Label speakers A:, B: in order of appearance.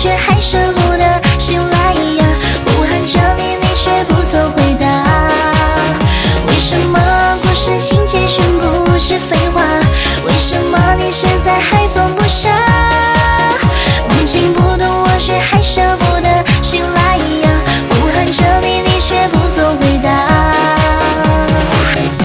A: 却还舍不得醒来呀。呼喊着你，你却不做回答。为什么故事情节全部是废话？为什么你现在还放不下？梦境不懂，我却还舍不得。